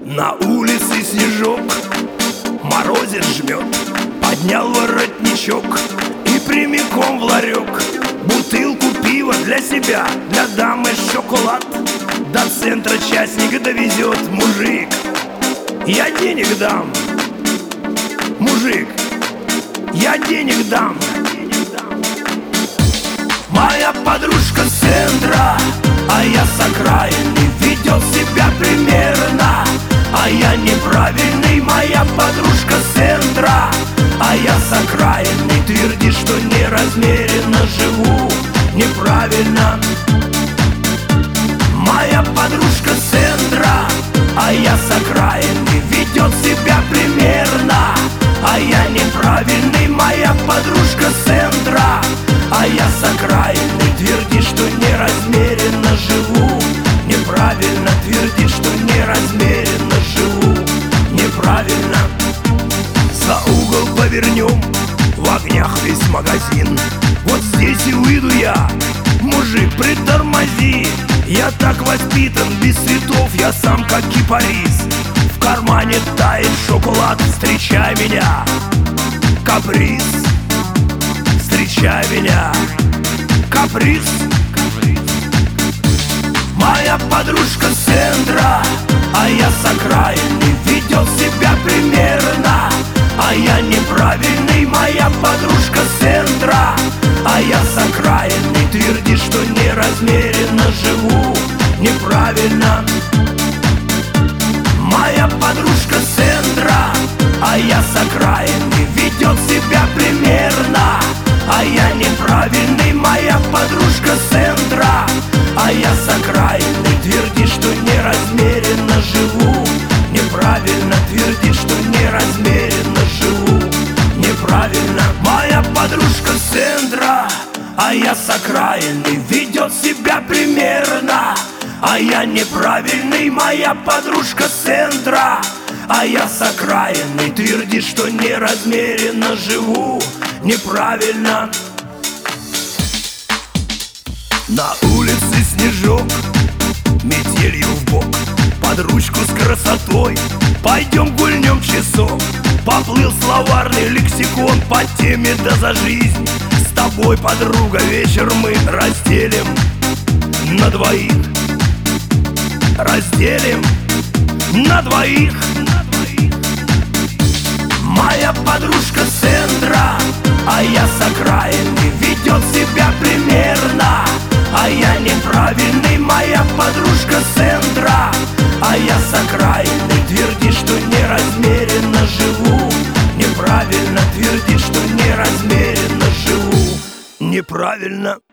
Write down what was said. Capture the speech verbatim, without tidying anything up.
На улице снежок, морозец жмет. Поднял воротничок и прямиком в ларек. Бутылку пива для себя, для дамы шоколад. До центра частника довезет мужик. Я денег дам, мужик, я денег дам. Моя подружка с центра, а я с окраины, ведет себя примерно, а я неправильный. Моя подружка с центра, а я с окраины, твердит, что неразмеренно живу неправильно. Моя подружка с центра, а я с окраины, ведет себя примерно, а я неправильный. Моя подружка с центра, а я с окраины, твердит, что неразмеренно живу неправильно. Твердит, что неразмеренно живу неправильно. За угол повернем, в огнях весь магазин. Вот здесь и выйду я, мужик, притормози. Я так воспитан, без цветов я сам как кипарис. В кармане тает шоколад, встречай меня, каприз. Встречай меня, каприз. Моя подружка с центра, а я с окраины, ведет себя примерно, а я неправильный. Моя подружка с центра, а я с окраины, твердит, что неразмеренно живу неправильно. Моя подружка с центра, а я с окраины, ведет себя примерно, а я неправильный. Моя подружка с центра, а я с окраины, твердит, что неразмеренно живу неправильно. Твердит, что неразмеренно живу неправильно. Моя подружка с центра, а я с окраины, ведет себя примерно, а я неправильный. Моя подружка с центра, а я с окраины, твердит, что неразмеренно живу неправильно. На улице снежок, метелью в бок, под ручку с красотой пойдем гульнем часок. Поплыл словарный лексикон по теме «Да за жизнь». С тобой, подруга, вечер мы разделим на двоих. Разделим на двоих. Моя подружка с центра, а я с окраины, ведет себя примерно, а я неправильный. Моя подружка с центра, а я с окраины, твердит, что неразмеренно живу неправильно. Твердит, что неразмеренно живу неправильно.